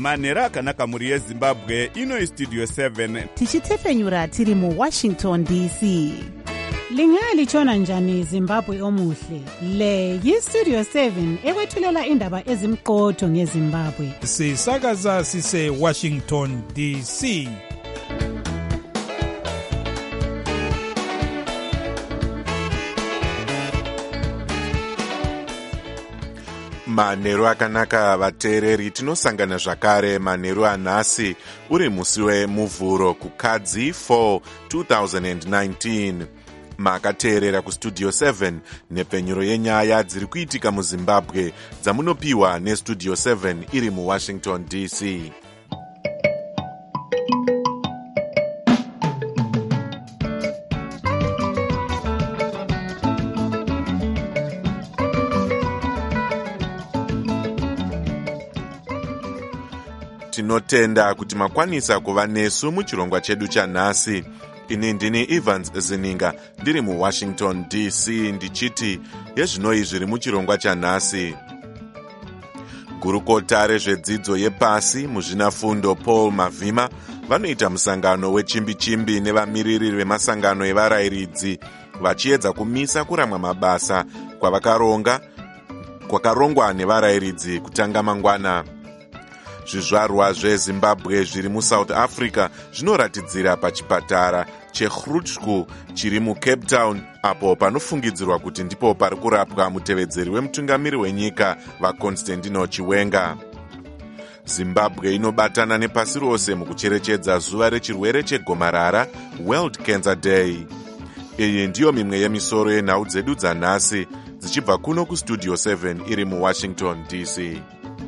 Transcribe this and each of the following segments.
manhero akanaka mhuri yezimbabwe. Ino istudio 7 tichitefenyura tiri muWashington DC. Lingalitshona njani Zimbabwe omuhle? Le yistudio 7 ekwethulela indaba ezimqotho ngeZimbabwe. Sisakaza sise Washington DC. Manheru akanaka vateereri, tinosangana zvakare manheru anhasi uri musi wemuvhuro kukadzi 4 2019. Makateerera kustudio 7 nepfenyuro yenyaya dziri kuitika muZimbabwe dzamunopiwa nestudio 7 iri muWashington DC. Tinotenda kuti makwanisa kuva nesu muchirongwa chedu chanhasi. Ini ndini Evans Zininga ndiri muWashington DC ndichiti yezvinoi zviri muchirongwa chanhasi. Gurukota rezvedzidzo yepasi muzvinafundo Paul Mavhima vanoita musangano wechimbi-chimbi nevamiriri vemasangano evarayiridzi vachiedza kumisa kuramwa mabasa kwakarongwa nevarayiridzi kutanga mangwana. Zvizvarwa zveZimbabwe zviri muSouth Africa zvinoratidzira pachipatara cheGroote Schuur chiri muCape Town, apo panofungidzirwa kuti ndipo pari kurapwa mutevedzeri wemutungamiri wenyika vaConstantino Chiwenga. Zimbabwe inobatana nepasi rose mukucherechedza zuva rechirwere chegomarara, World Cancer Day. Iyi ndiyo mimwe yemisoro yenhau dzedu dzanhasi dzichibva kuno kustudio 7 iri muWashington DC.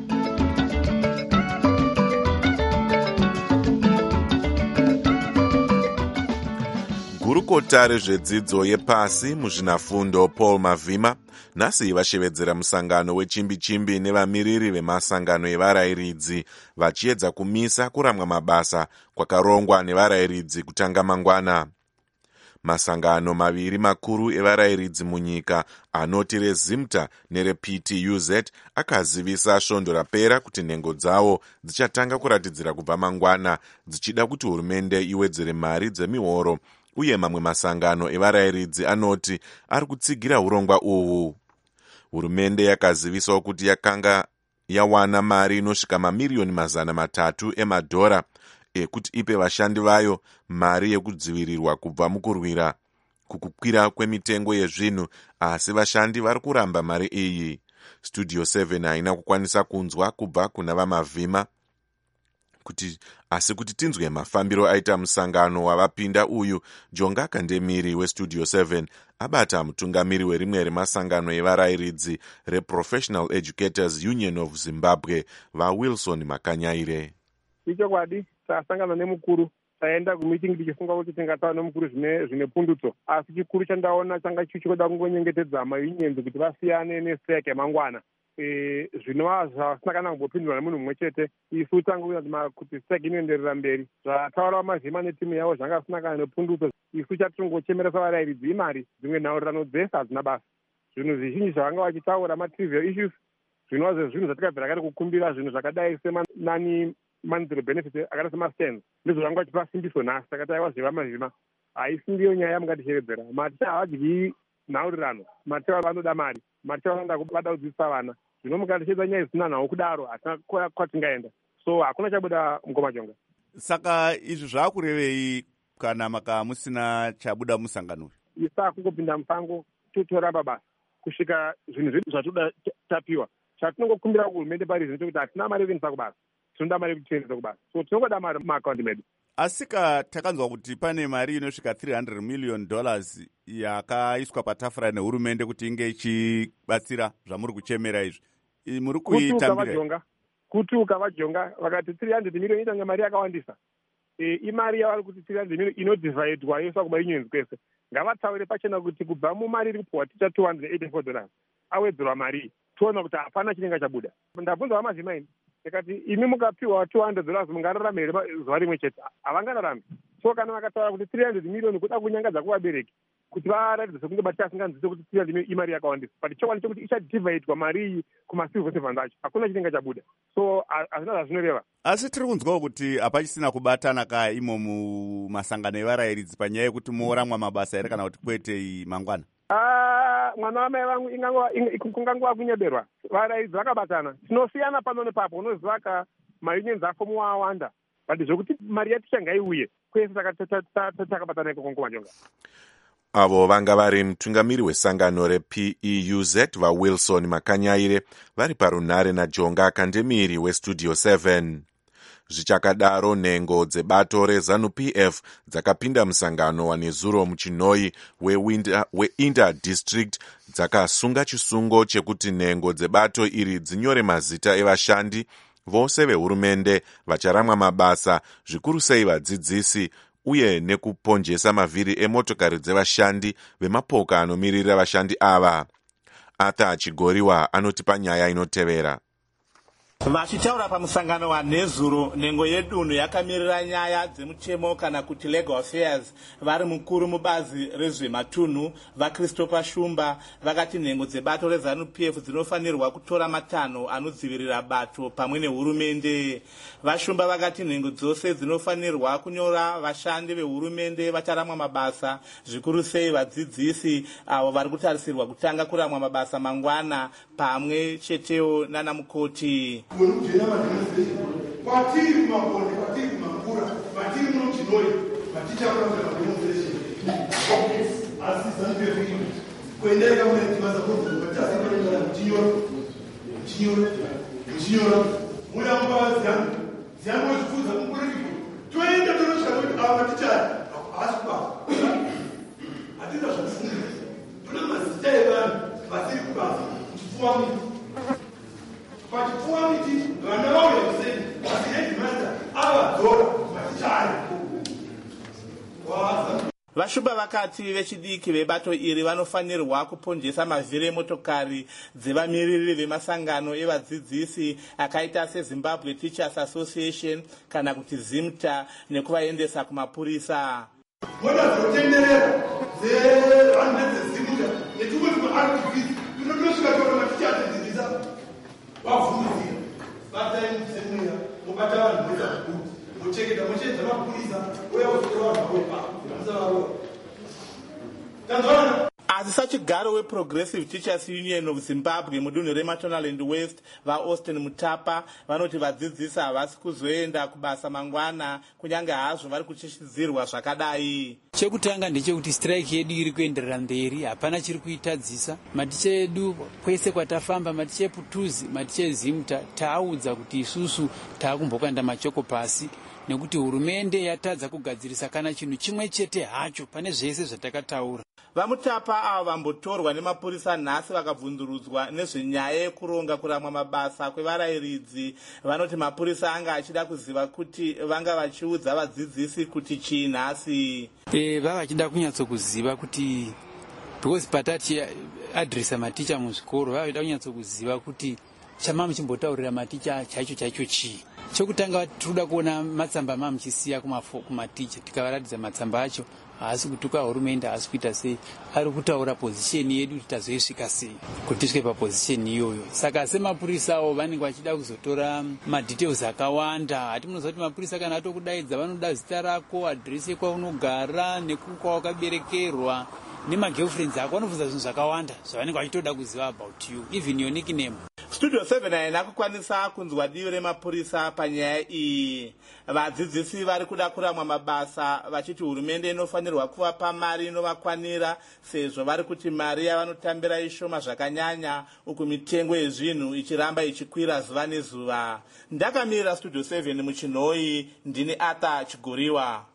Gurukota rezvedzidzo yepasi muzvinafundo Paul Mavhima nhasi vashevedzera musangano wechimbi-chimbi nevamiriri vemasangano evarayiridzi vachiedza kumisa kuramwa mabasa kwakarongwa nevarayiridzi kutanga mangwana. Masangano maviri makuru evarayiridzi munyika anoti reZimta nerePTUZ akazivisa svondo rapera kuti nhengo dzavo dzichatanga kuratidzira kubva mangwana dzichida kuti hurumende iwedzere mari dzemihoro, uye mamwe masangano evarayiridzi anoti ari kutsigira urongwa uhwu. Hurumende yakazivisawo kuti yakanga yawana mari inosvika mamiliyoni $300 emadhora ekuti ipe vashandi vayo mari yekudzivirirwa kubva mukurwira kukukwira kwemitengo yezvinhu, asi vashandi vari kuramba mari iyi. Studio 7 haina kukwanisa kunzwa kubva kuna vaMavhima kuti tinzwe mafambiro aita musangano wavapinda uyu. Jonga Kandemiri westudio 7 abata mutungamiri werimwe remasangano evarayiridzi reProfessional Educators Union of Zimbabwe vaWilson Makanyaire. Ichokwadi tasangana nemukuru taenda kumitingi tichifunga kuti tingataura nemukuru zvine pundutso, asi chikuru chandaona changa chichida kungonyengetedza mainyenzi kuti vasiyane nestrike yamangwana. Zvinova zvasina kana kumbopindurwa nemunhu mumwe chete. Isu tangu kuti strike inoenderera mberi, zvataura Mavhima netimu yavo zvanga zvisina kana nepundutso. Isu chatingochemeresa varayiridzi imari, dzimwe nhaurirano dzese hadzina basa. Zvinhu zvizhinji zvavanga vachitaura matrivial issues zvinova zvezvinhu zvatikabvira kare kukumbira, zvinhu zvakadai semanani monetary benefit akaita semaStens ndizvo zvanga vachipa simbiso nhasi. Takati aiwa zvevaMavhima haisi ndiyo nyaya yamungatishevedzera. Maticha havadyi nhaurirano, maticha vanoda mari, maticha vanoda kudzidzisa vana. Zvino mukatishevedza nyaya isina nhau kudaro hatina kwatingaenda. So hakuna chabuda mukomajonga. Saka izvi zvaakurevei kana maka musina chabuda musangano? Isa kungopinda musango totoramba basa kusvika zvinhu zvedu zvatoda tapiwa. Chatinongokumbira kuhurumende pari zvino kuti hatina mari yekuendesa kubasa, tinoda mari yekuti tiendese kubasa. So tinongoda mari mumaakaundi medu. Asika takanzwa kuti pane mari inosvika $300 million yakaiswa patafura nehurumende kuti inge ichibatsira zvamuri kuchemera izvi. Muri kuitambira kuti ukavajonga vakati 300 million itanga mari yakawandisa. Imari yavari kuti 300 million inodivhaidwa yoiswa kumaunions kwese. Ngavataure pachena kuti kubva mumari iri kupuwa ticha $284 awedzerwa mari, toona kuti hapana chinenge chabuda. Ndabvunza vaMavhima ini ndikati imi mukapiwa $200 mungararame here zuva rimwe chete? Havangararami. So kana vakataura kuti 300 million kuda kunyangadza kuvabereki, kuti varatidze sekunge bati asinganzwise kuti tiyazime imari yakawandisa, but chokwadi chokuti ichadivhaidwa mari iyi kumacivil servants acho, hakuna chinenge chabuda. So hazvina zvazvinoreva. Asi tiri kunzwawo kuti hapachisina kubatana ka imo mumasangano evarayiridzi panyaya yekuti moramwa mabasa here kana kuti kwete mangwana. Mwana wamai vangu kungangova kunyeberwa, varayiridzi vakabatana. Tinosiyana pano nepapo, unoziva ka maunions afomu awanda, but zvokuti mari yaticha ngaiuye kwese takabatana iko kongo majonga. Avo vanga vari mutungamiri wesangano rePEUZ vaWilson Makanyaire vari parunhare naJonga Kandemiri weStudio 7. Zvichakadaro, nhengo dzebato reZANU-PF dzakapinda musangano wanezuro muchinoi weInda District dzakasunga chisungo chekuti nhengo dzebato iri dzinyore mazita evashandi vose vehurumende vacharamwa mabasa, zvikuru sei vadzidzisi, uye nekuponjesa mavhiri emotokari dzevashandi vemapoka anomirira vashandi ava. Arthur Chigoriwa anotipa nyaya inotevera. Vachitaura pamusangano wanezuro, nhengo yedunhu yakamirira nyaya dzemuchemo kana kuti legal affairs vari mukuru mubazi rezvematunhu vaChristopher Shumba vakati nhengo dzebato reZANU-PF dzinofanirwa kutora matanho anodzivirira bato pamwe nehurumende. VaShumba vakati nhengo dzose dzinofanirwa kunyora vashandi vehurumende vacharamwa mabasa, zvikuru sei vadzidzisi avo vari kutarisirwa kutanga kuramwa mabasa mangwana pamwe chetewo nana mukoti. Munujena mademonstration kwatiri makonde kwatiri mangura kwatiri muchinoi maticha kuramba mademonstration asizanipefiki kuendeleka munetimaza kuti batasi chinyora muya mbaziano ziano zifuza mukuriko toenda tonosha kuti ava maticha aspa atita zvakufunda tuna mazita evanhu vasiri kubasa chipfuwa pachipfuwamiti vana vauya kuseni vasihedimasta avadzora matichari. VaShumba vakati vechidiki vebato iri vanofanirwa kuponjesa mavhiri emotokari dzevamiriri vemasangano evadzidzisi akaita seZimbabwe Teachers Association kana kuti ZIMTA nekuvaendesa kumapurisa. Mota dzotenderera dzevanhu vezimta netumwe tumaartivist tunotosvika kuona maticha adzidzisa wavhunzira bataimusemuya mubata vanhu vezakuru muchengeta muchedza mapurisa uya kuzotora vanhu vawepa amusavaroa tanzwana. Asi sachigaro weProgressive Teachers Union of Zimbabwe mudunhu reMashonaland West vaAustin Mutapa vanoti vadzidzisi havasi kuzoenda kubasa mangwana kunyange hazvo vari kuchishidzirwa zvakadai. Chekutanga ndechekuti strike yedu iri kuenderera mberi, hapana chiri kuitadzisa. Maticha edu kwese kwatafamba, maticha ePutuzi, maticha eZimta, taaudza kuti isusu taakumbokwanda machoko pasi nekuti hurumende yatadza kugadzirisa kana chinhu chimwe chete hacho pane zvese zvatakataura. VaMutapa ava vambotorwa nemapurisa nhasi vakabvundurudzwa nezvenyaya yekuronga kuramwa mabasa kwevarayiridzi. Vanoti mapurisa anga achida kuziva kuti vanga vachiudza vadzidzisi kuti chii nhasi. Vava vachida kunyatsokuziva kuti because patati adresa maticha muzvikoro vava vachida kunyatsokuziva kuti chama muchimbotaurira maticha chaicho chii. Chokutanga tinoda kuona matsamba mamuchisiya kumaticha tikavaratidza matsamba acho haasi kutuka hurumende haasi kuita sei, ari kutaura position yedu kuti tazoisvika sei kuti tisvike paposition iyoyo. Saka semapurisawo vanenge vachida kuzotora madetails akawanda. Hati munoziva kuti mapurisa kana atokudaidza vanoda zita rako, adresi yekwaunogara nekwawakaberekerwa nemagirlfriends ako, vanobvunza zvinhu zvakawanda zvavanenge vachitoda kuziva about you, even your nickname. Studio 7 haina kukwanisa kunzwa divi remapurisa panyaya iyi. Vadzidzisi vari kuda kuramwa mabasa vachiti hurumende inofanirwa kuvapa mari inovakwanira sezvo vari kuti mari yavanotambira ishoma zvakanyanya uku mitengo yezvinhu ichiramba ichikwira zuva nezuva. Ndakamirira Studio 7 muchinoi, ndini Arthur Chigoriwa.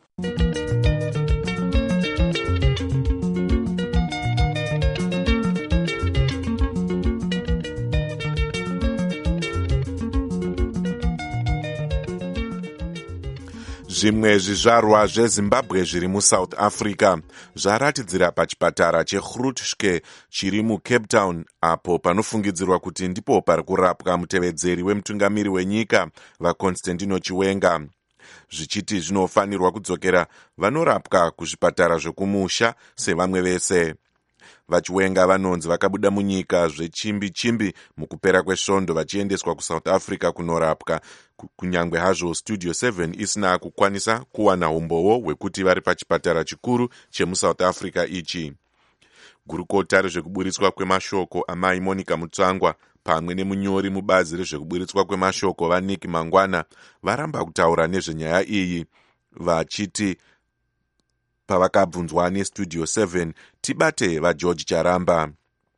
Zvimwe zvizvarwa zveZimbabwe zviri muSouth Africa zvaratidzira pachipatara cheGrootske chiri muCape Town, apo panofungidzirwa kuti ndipo pari kurapwa mutevedzeri wemutungamiri wenyika vaConstantino Chiwenga. zvichiti zvinofanirwa kudzokera vanorapwa kuzvipatara zvekumusha sevamwe vese. Vachiwenga vanonzi vakabuda munyika zvechimbi-chimbi mukupera kwesvondo vachiendeswa kuSouth Africa kunorapwa, kunyange hazvo Studio 7 isina kukwanisa kuwana umbowo hwekuti vari pachipatara chikuru chemuSouth Africa ichi. Gurukota rezvekuburitswa kwemashoko amai Monica Mutsvangwa pamwe nemunyori mubazi rezvekuburitswa kwemashoko vaNick Mangwana varamba kutaura nezvenyaya iyi, vachiti pavakabvunzwa neStudio 7 tibate vaGeorge Charamba,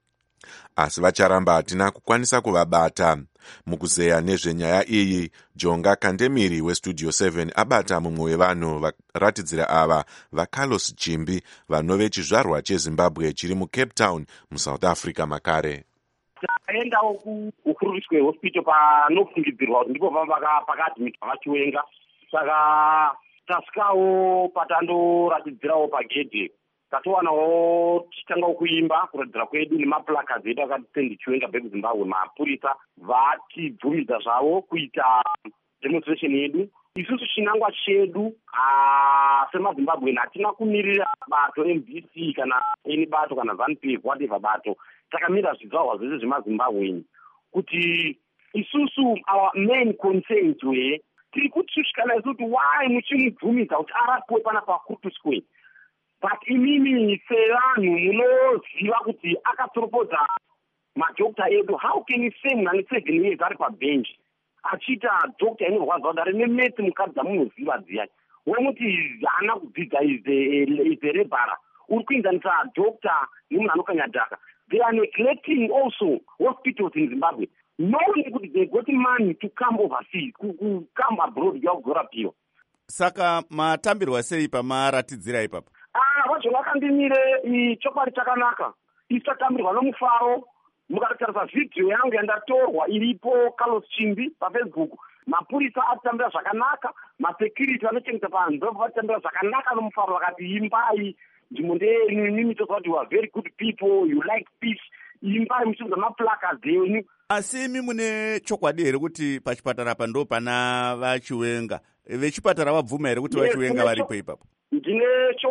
asi vaCharamba hatina kukwanisa kuvabata. Mukuzeya nezvenyaya iyi, Jonga Kandemiri weStudio 7 abata mumwe wevanhu varatidzira ava vaCarlos Chimbi vanove chizvarwa cheZimbabwe chiri muCape Town muSouth Africa makare. Taendawo kuKruiswe hospital panofungidzirwa kuti ndipo pakadhimitwa vachiwenga, saka tasvikawo patandoratidzirawo pagedhe tatowanawo tichitangawo kuimba kuratidzira kwedu nemaplakazi edu akatitendi chiwenga back Zimbabwe. Mapurisa vatibvumidza zvavo kuita demonstration yedu. Isusu chinangwa chedu semaZimbabwe hatina kumirira bato MDC kana eni bato kana ZANU-PF whatever bato, takamirira zvidzvarwa zvese zvemaZimbabwe kuti isusu our main concern we tiri kutsvushikana isu kuti why muchimubvumidza kuti arapwe pana paKruiswe, but imimi sevanhu munoziva kuti akatropodza madhokta edu. How can you say munhu ane 7 years ari pabhenji achiita dhokta inorwadza kuti ari nemetse mukadzi dzamunoziva dziyani, wemuti haana kudzidza is a rebara, uri kuinzanisa dhokta nemunhu anokanya dhaka. They are neglecting also hospitals in Zimbabwe, knowing that they got money to come overseas, to come abroad, kurapiwa. Saka matambirwa sei pamaratidzira ipapa? Vacho vakandimire chokwadi chakanaka. Isatambirwa nomufaro. Mukatarisa video yangu yandatorwa iripo Carlos Chimbi paFacebook. Mapurisa atambira zvakanaka, masecurity vanochengeta panzvimbo vatambira zvakanaka nomufaro, vakati imbai nzvimbo ndenyu, inini toziva kuti you are very good people, you like peace, imbai muchiudza maplakazi enyu. Asi imi mune chokwadi here kuti pachipatara apa ndo pana vachiwenga? Vechipatara vabvuma here kuti vachiwenga varipo ipapo? Ndine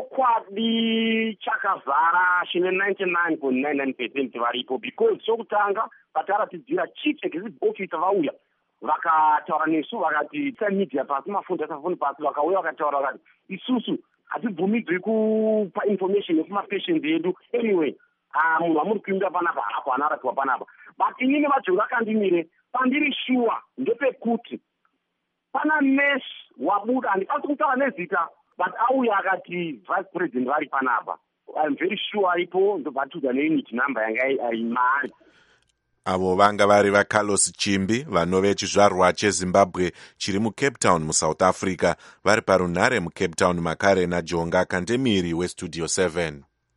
chokwadi chakazara chine 99.99% varipo, because chokutanga pataratidzira chief executive officer vauya vakataura nesu vakati media pasi mafundi asafuni pasi, vakauya vakataura vakati isusu hatibvumidzwi kupa information yekumapatients edu. Anyway, munhu amuri kuimba panapa hapo anarapiwa panapa, but inini vacho vakandimire pandiri sure ndepekuti pana nurse wabuda, handikwanisi kutaura nezita, but auya akati vice president vari panapa. I'm very sure aripo, ndobvatuza neunit number yanga aimari. Avo vanga vari vaCarlos Chimbi vanove chizvarwa cheZimbabwe chiri muCape Town muSouth Africa, vari parunhare muCape Town makare naJonga Kandemiri weStudio 7.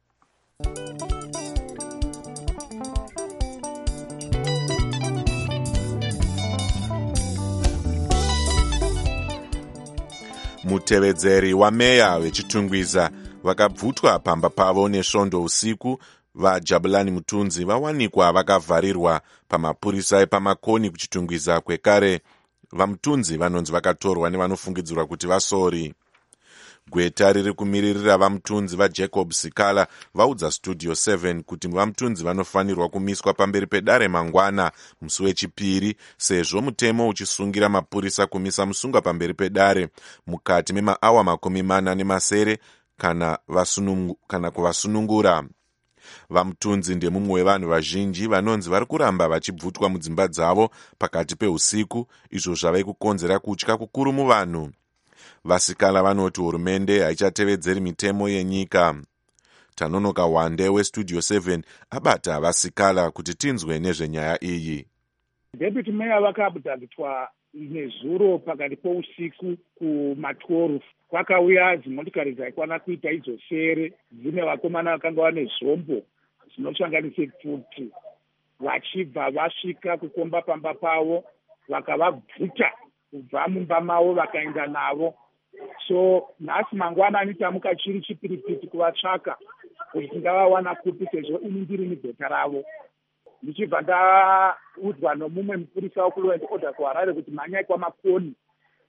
Mutevedzeri wameya vechitungwiza vakabvutwa pamba pavo nesvondo usiku. VaJabulani Mutunzi vawanikwa vakavharirwa pamapurisa epamakoni kuchitungwiza kwekare. VaMutunzi vanonzi vakatorwa nevanofungidzirwa kuti vasori. Gweta riri kumiririra VaMutunzi vaJacob Sikala vaudza Studio 7 kuti VaMutunzi vanofanirwa kumiswa pamberi pedare mangwana musi wechipiri, sezvo mutemo uchisungira mapurisa kumisa musungwa pamberi pedare mukati memaawa 40 kana kuvasunungura. VaMutunzi ndemumwe wevanhu vazhinji vanonzi vari kuramba vachibvutwa mudzimba dzavo pakati peusiku, izvo zvave kukonzera kutya kukuru muvanhu. Vasikala vanoti hurumende haichatevedzeri mitemo yenyika. Tanonoka Wande weStudio 7 abata Vasikala kuti tinzwe nezvenyaya iyi. Deputy Mayor vakabudadzitwa nezuro pakati pousiku kuma12. Kwakauya dzimotikari dzaikwana kuita idzo sere dzine vakomana vakanga vane zvombo zvinosanganise pfuti, vachibva vasvika kukomba pamba pavo vakavabvuta kubva mumba mavo vakaenda navo. So nhasi mangwanani tamuka chiri chipiripiti kuvatsvaka kuti tingavawana kupi, sezvo ini ndiri mudhota ravo. Ndichibva ndaudzwa nomumwe mupurisa wekulaw and order kuHarare kuti mhanyai kwamakoni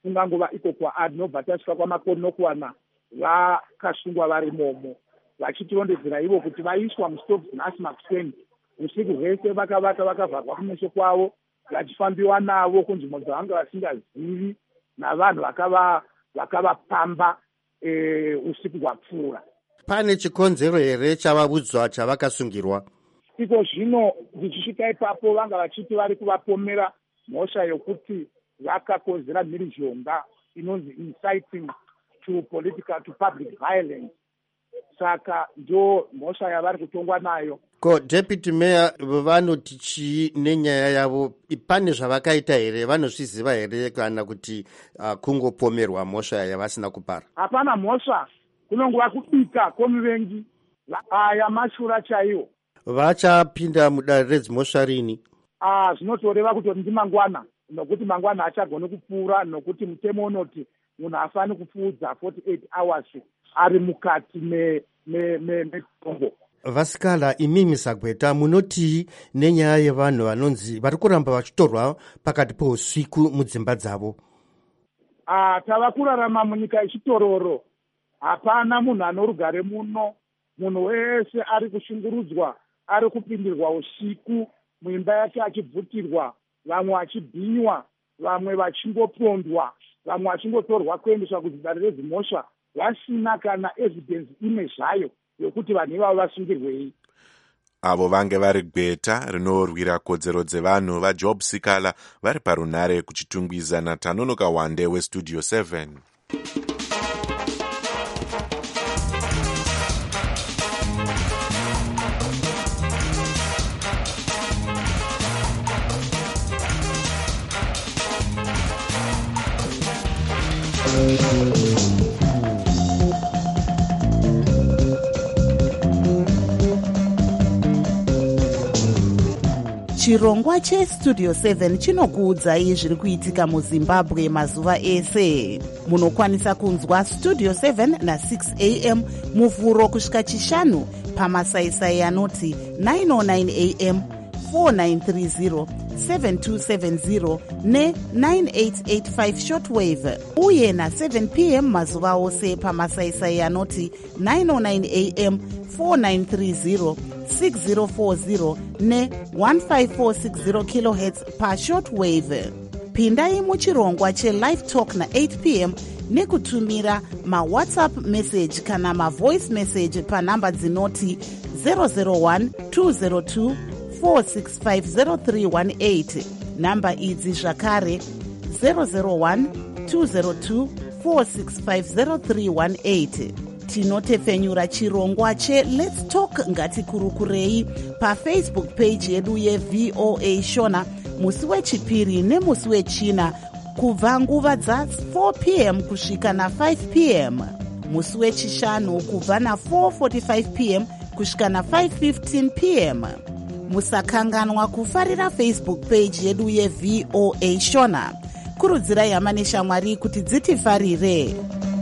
kungangova iko kwaari nobva tasvika kwamakore nokuwana vakasungwa vari momo vachitirondedzera ivo kuti vaiswa mustobs nhasi makuseni usiku hwese vakavata vakavharwa kumeso kwavo vachifambiwa navo kunzvimbo dzavanga vasingazivi navanhu vakavapamba usiku hwapfuura. Pane chikonzero here chavabudzwa chavakasungirwa? Iko zvino ndichisvika ipapo vanga vachiti vari kuvapomera mhosva yokuti vakakonzera mhirizhonga inonzi inciting to public violence. Saka ndo mhosva yavari kutongwa nayo. Ko Deputy Mayor vanoti chii nenyaya yavo? Pane zvavakaita here? Vanozviziva here kana kuti kungopomerwa mhosva yavasina kupara? Hapana mhosva, kunongova kubika kwomuvengi. Aya mashura chaiwo. Vachapinda mudare redzimhosva rini? Zvinotoreva kuti ndi mangwana, nokuti mangwana achagone kupfuura, nokuti mutemo unoti munhu afani kupfuudza 48 hours ari mukati metombo. Vasikala, imimi Sagweta, munoti nenyaya yevanhu vanonzi vari kuramba vachitorwa pakati pousiku mudzimba dzavo? Tava kurarama munyika yechitororo. Hapana munhu anorugare muno. Munhu wese ari kushungurudzwa, ari kupindirwa usiku muimba yake achibvutirwa, vamwe vachibhinywa, vamwe vachingopondwa, vamwe vachingotorwa kuendeswa kuzidare redzimhosva vasina kana evidence imwe zvayo yokuti vanhu ivavo vasungirwei. Avo vange vari gweta rinorwira kodzero dzevanhu vaJob Sikala vari parunhare kuchitungwiza naTanonoka Wande weStudio 7. Chirongwa cheStudio 7 chinokuudzai zviri kuitika muZimbabwe mazuva ese. Munokwanisa kunzwa Studio 7 na6 am muvhuro kusvika chishanu pamasaisai anoti 909 am, 4930, 7270 ne9885 shortwave, uye na7 pm mazuva ose pamasaisai anoti 909 am, 4930, 6040 ne15460 kHz pashortwave. Pindai muchirongwa chelive talk na8 pm nekutumira mawhatsapp message kana mavoice message panhamba dzinoti 001 202 4650318. Namba idzi zvakare 001 202 4650318. Tinotepfenyura chirongwa cheLet's Talk ngatikurukurei pafacebook page yedu yeVOA Shona musi wechipiri nemusi wechina kubva nguva dza4 pm kusvika na5 pm, musi wechishanu kubva na4:45 pm kusvika na5:15 pm. Musakanganwa kufarira Facebook page yedu yeVOA Shona. Kurudzirai hama neshamwari kuti dzitifarire.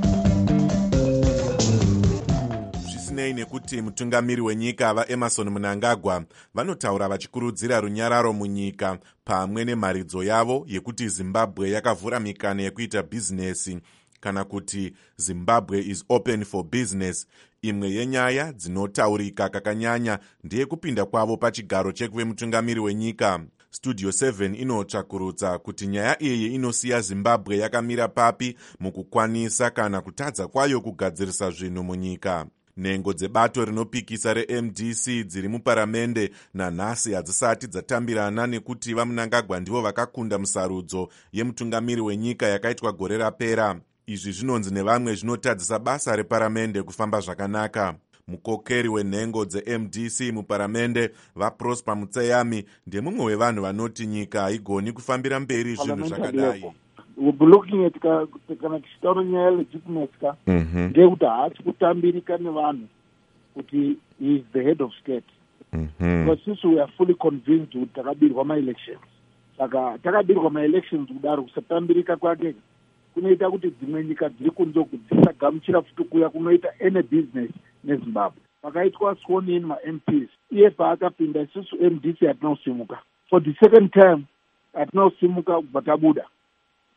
Zvisinei nekuti mutungamiri wenyika vaEmerson Mnangagwa vanotaura vachikurudzira runyararo munyika pamwe nemharidzo yavo yekuti Zimbabwe yakavhura mikana yekuita bhizinesi kana kuti Zimbabwe is open for business. Imwe yenyaya dzinotaurika kakanyanya ndeyekupinda kwavo pachigaro chekuve mutungamiri wenyika. Studio 7 inotsvakurudza kuti nyaya iyi inosiya Zimbabwe yakamira papi mukukwanisa kana kutadza kwayo kugadzirisa zvinhu munyika. Nhengo dzebato rinopikisa reMDC dziri muparamende nanhasi hadzisati dzatambirana nekuti vaMnangagwa ndivo vakakunda musarudzo yemutungamiri wenyika yakaitwa gore rapera. Izvi zvinonzi nevamwe zvinotadzisa basa reparamende kufamba zvakanaka. Mukokeri wenhengo dzeMDC muparamende vaProsper Mutseyami ndemumwe wevanhu vanoti nyika haigoni kufambira mberi zvinhu zvakadai. Looking at kana tichitaura nyaya legitimacy ndeyekuti haasi kutambirika nevanhu kuti he is the head of state. Because since we are fully convinced kuti takabirwa ma-elections, saka takabirwa ma-elections kudaro kusatambirika kwake kunoita kuti dzimwe nyika dziri kunze dzisagamuchira futi kuya kunoita any business neZimbabwe. Pakaitwa sworn in ma-MPs, iye paakapinda isusu MDC hatinosimuka. For the second time hatinosimuka kubva tabuda.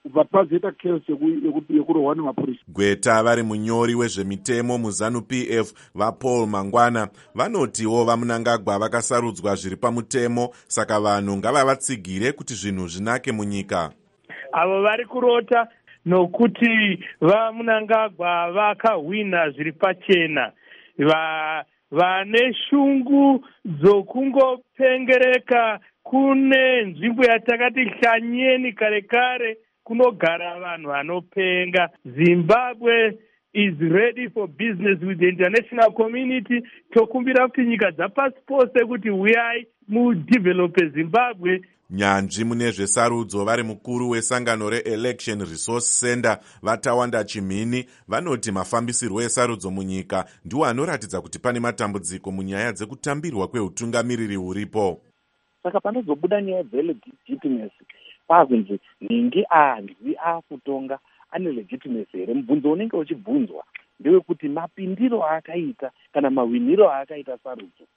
but pazoita case yekurohwa nemapurisa. Gweta vari munyori wezvemitemo muzanu PF vaPaul Mangwana vanotiwo vaMunangagwa vakasarudzwa zviri pamutemo, saka vanhu ngavavatsigire kuti zvinhu zvinake munyika. Avo vari kurota nokuti vaMunangagwa vakahwina zviri pachena, vane shungu dzokungopengereka kune nzvimbo yatakati Hlanyeni kare kare kunogara vanhu vanopenga. Zimbabwe is ready for business with the international community. Tokumbira kuti nyika dzapasi pose kuti uyai mudevelope Zimbabwe. Nyanzvi mune zvesarudzo vari mukuru wesangano reElection Resource Center vaTawanda Chimhini vanoti mafambisirwo esarudzo munyika ndiwo anoratidza kuti pane matambudziko munyaya dzekutambirwa kweutungamiriri huripo. Saka panozobuda nyaya dzelegitimacy pakunzi ningi anzi akutonga ane legitimacy here. Mubvunzo unenge uchibvunzwa ndewekuti mapindiro aakaita kana mawiniro aakaita sarudzo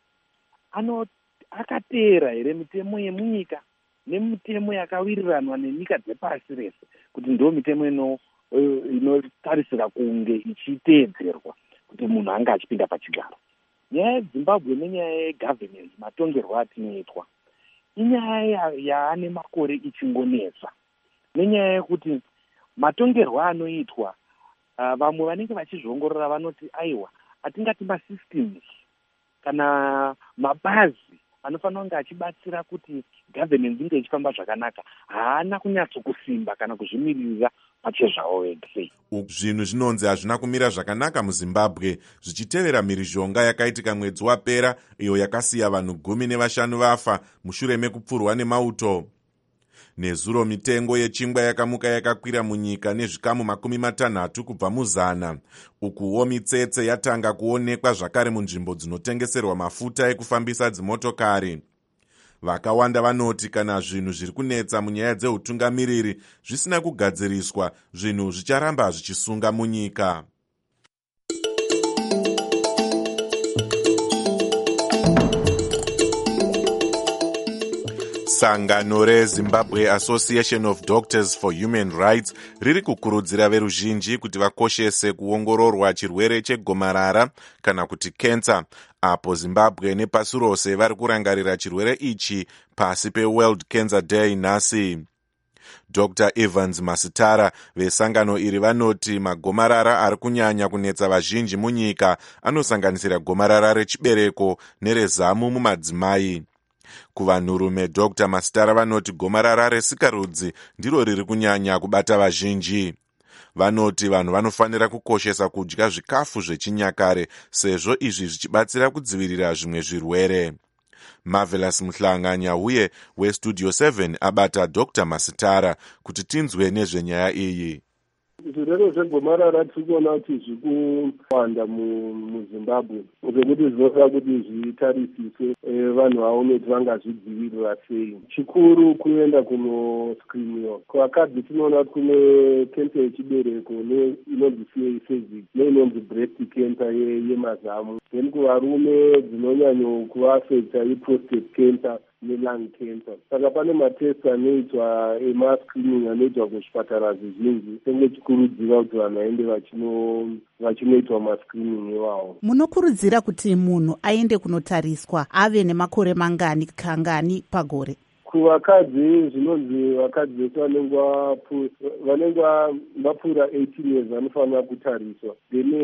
akateera here mitemo yemunyika nemitemo yakawiriranwa nenyika dzepasi rese, kuti ndo mitemo inotarisira kunge ichiteedzerwa kuti munhu anga achipinda pachigaro. Nyaya yeZimbabwe nenyaya yegovernance, matongerwo atinoitwa, inyaya yaane makore ichingonetsa, nenyaya yekuti matongerwo anoitwa vamwe vanenge vachizvongorora vanoti aiwa, atingati masystems kana mabazi anofanira kunge achibatsira kuti governance inge ichifamba zvakanaka haana kunyatsokusimba kana kuzvimiririra pachezvawo wega. Zvinhu zvinonzi hazvina kumira zvakanaka muZimbabwe zvichitevera mhirizhonga yakaitika mwedzi wapera iyo yakasiya vanhu 15 vafa mushure mekupfurwa nemauto. Nezuro mitengo yechingwa yakamuka yakakwira munyika nezvikamu 60 kubva muzana. Ukuwo mitsetse yatanga kuonekwa zvakare munzvimbo dzinotengeserwa mafuta ekufambisa dzimotokari. Vakawanda vanoti kana zvinhu zviri kunetsa munyaya dzeutungamiriri zvisina kugadziriswa, zvinhu zvicharamba zvichisunga munyika. Sangano reZimbabwe Association of Doctors for Human Rights riri kukurudzira veruzhinji kuti vakoshese kuongororwa chirwere chegomarara kana kuti kensa, apo Zimbabwe nepasi rose vari kurangarira chirwere ichi pasi peWorld Cancer Day nhasi. Dr. Evans Masitara vesangano iri vanoti magomarara ari kunyanya kunetsa vazhinji munyika anosanganisira gomarara rechibereko nerezamu mumadzimai. Kuvanhurume, Dr. Masitara vanoti gomarara resikarudzi ndiro riri kunyanya kubata vazhinji. Vanoti vanhu vanofanira kukoshesa kudya zvikafu zvechinyakare sezvo izvi zvichibatsira kudzivirira zvimwe zvirwere. Marvelous Muhlanganya uye weStudio 7 abata Dr. Masitara kuti tinzwe nezvenyaya iyi. Zvirwere zvegomarara tiri kuona kuti zviri kuwanda muZimbabwe, zvekuti zvinoda kuti zvitarisiswe vanhu vaone kuti vangazvidzivirira sei. Chikuru kuenda kunoskiriniwa. Kuvakadzi tinoona kuti kune kensa yechibereko inonzi cervix neinonzi breast cancer yemazamu. Then kuvarume dzinonyanyo kuvaafekta iprostate cancer nelung cancer. Saka pane matest anoitwa emascreening anoitwa kuzvipatara zvizhinji, senge chikurudzira kuti vanhu vaende vachinoitwa mascreening iwawo. Munokurudzira kuti munhu aende kunotariswa ave nemakore kangani pagore? Kuvakadzi zvinonzi vakadzi vese vanenge vapfuura 18 years vanofanira kutariswa. Then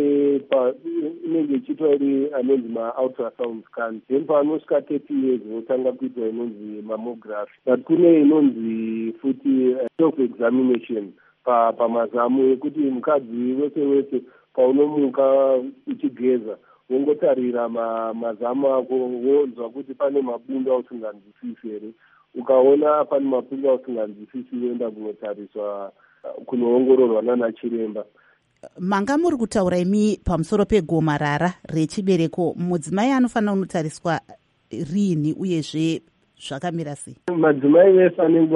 inenge ichiitwa iri anonzi maultrasound scan. Then paanosvika 30 years votanga kuitwa inonzi mammography. But kune inonzi futi self examination pamazamu ekuti mukadzi wese paunomuka uchigeza wongotarira mazamu ako wonzwa kuti pane mabunda usinganzwisisi here. Ukaona pane mabunda usinganzwisisi unoenda kunotariswa kunoongororwa nana chiremba. Manga muri kutaura imi pamusoro pegomarara rechibereko, mudzimai anofanira kunotariswa rini uyezve zvakamira sei? Madzimai vese anenge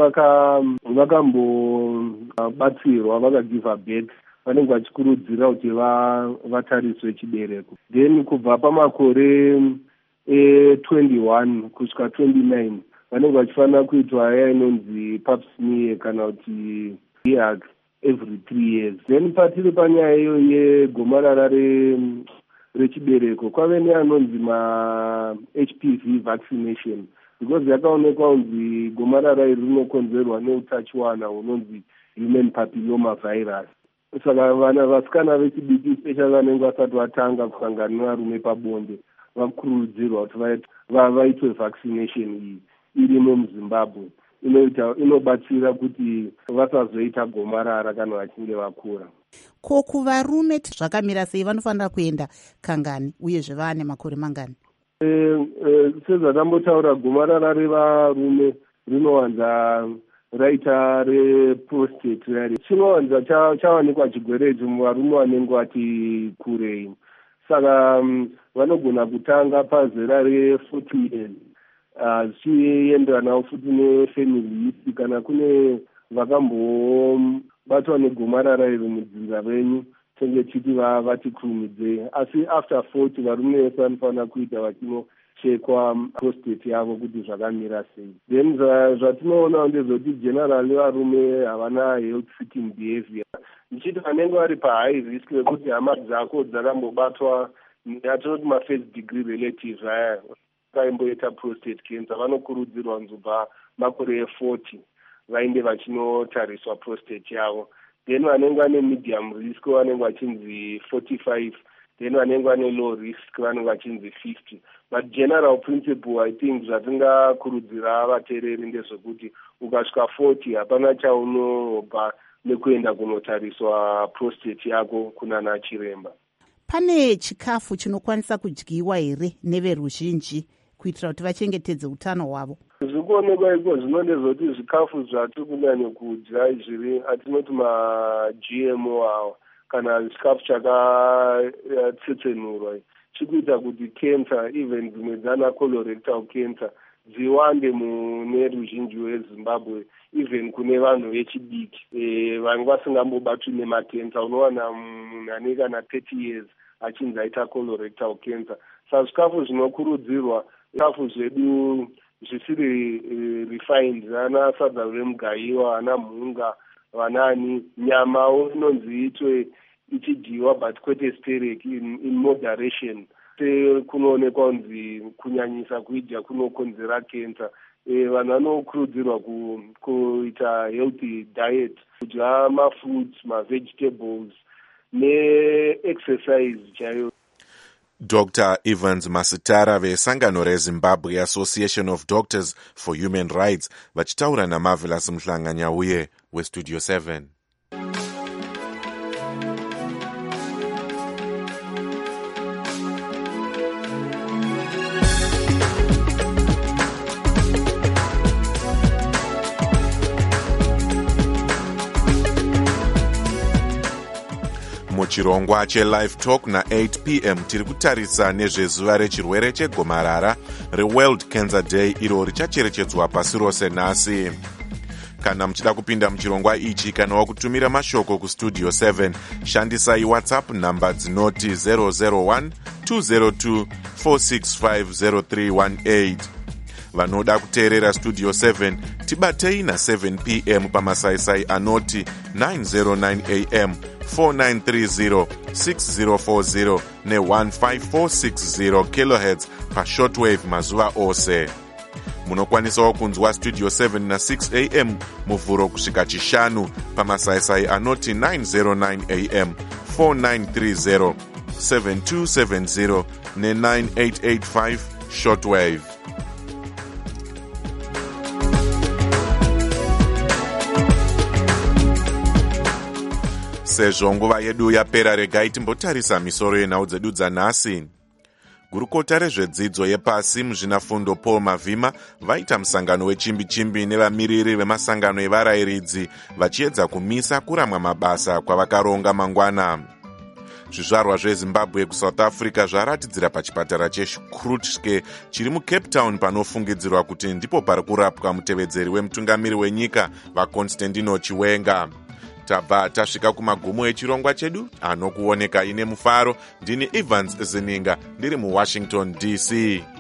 vakambobatsirwa vakagiva birth vanenge vachikurudzira kuti vatariswe chibereko. Then kubva pamakore 21 kusvika 29 vanenge vachifanira kuitwa ya inonzi pap smear kana kuti yake every 3 years. Then patiri panyaya iyo yegomarara rechibereko kwave neanonzi ma-HPV vaccination, because yakaonekwa kunzi gomarara iri rinokonzerwa neutachiwana hunonzi human papilloma virus. Saka vana vasikana vechidiki especially vanenge vasati vatanga kusangana nevarume pabonde vakurudzirwa kuti vaitwe vaccination iyi irimo muZimbabwe. Inobatsira kuti vasazoita gomarara kana vachinge vakura. Ko kuvarume zvakamira sei, vanofanira kuenda kangani uyezve vane makore mangani? Sezvatambotaura, gomarara revarume rinowanza raita reprostate rari chinowanza chawanikwa chigwere ichi muvarume vanenge vati kurei. Saka vanogona kutanga pazera re40 years zvichienderanawo futi nefamily history. Kana kune vakambobatwa negomarara iri mudzinza venyu tenge chiti vati kurumidze, asi after 40 varume vese vanofanira kuita vachinochekwa prostate yavo kuti zvakamira sei. Then zvatinoona ndezvoti generally varume havana health seeking behavior, ndichiti vanenge vari pahigh risk yekuti hama dzako dzakambobatwa yatinoti ma1st degree relatives aya vaimboita prostate cancer, vanokurudzirwa nzobva makore 40 vainde vachinotariswa prostate yavo. Then vanenge vane medium risk vanenge vachinzi 45, then vanenge vane low risk vanenge vachinzi 50. But general principle I think zvatingakurudzira vateereri ndezvekuti ukasvika 40 hapana chaunopa nekuenda kunotariswa prostate yako kunana chiremba. Pane chikafu chinokwanisa kudyiwa here neveruzhinji kuitira kuti vachengetedze utano hwavo? Zvirikuonekwa iko zvino ndezvoti zvikafu zvatiri kunyanya kudya zviri atinoti ma-GMO awa kana chikafu chakatsetsenurwa chikuita kuti cancer, even dzimwe dzana colorectal cancer, dziwande mune ruzhinji rweZimbabwe, even kune vanhu vechidiki vange vasingambobatwi nemakensa. Unowana munhu ane kana 30 years achinzi aita colorectal cancer. Saka zvikafu zvinokurudzirwa zvikafu zvedu zvisiri refined, ana sadza remugaiwa, ana mhunga, vanani nyamawo inonzi itwe ichidyiwa but kwete stereki in moderation. Kunoonekwa kunzi kunyanyisa kuidya kunokonzera cancer. Vanhu vanokurudzirwa kuita healthy diet, kudya mafruits, mavegetables ne-exercise chaiyo. Dr. Evans Masitara vesangano reZimbabwe Association of Doctors for Human Rights vachitaura naMarvelous Mhlanganyauye weStudio 7. Muchirongwa cheLive Talk na8 p.m. tiri kutarisa nezvezuva rechirwere chegomarara reWorld Cancer Day iro richacherechedzwa pasi rose nhasi. Kana muchida kupinda muchirongwa ichi kana wakutumira mashoko kuStudio 7, shandisai WhatsApp namba dzinoti 001 202 465 0318. Vanoda kuteerera Studio 7 tibatei na7 p.m. pamasaisai anoti 909 am 4930 6040 ne-15460 kHz pashortwave mazuva ose. Munokwanisawo kunzwa Studio 7 na6 am muvhuro kusvika chishanu pamasaisai anoti 909 am 4930 7270 ne-9885 shortwave. Sezvo nguva yedu yapera, regai timbotarisa misoro yenhau dzedu dzanhasi. Gurukota rezvedzidzo yepasi muzvinafundo Paul Mavhima vaita musangano wechimbi-chimbi nevamiriri vemasangano evarayiridzi vachiedza kumisa kuramwa mabasa kwavakaronga mangwana. Zvizvarwa zveZimbabwe kuSouth Africa zvaratidzira pachipatara cheKrutske chiri muCape Town panofungidzirwa kuti ndipo pari kurapwa mutevedzeri wemutungamiri wenyika vaConstantino Chiwenga. Tabva tasvika kumagumo echirongwa chedu anokuoneka ine mufaro. Ndini Evans Zininga ndiri muWashington DC.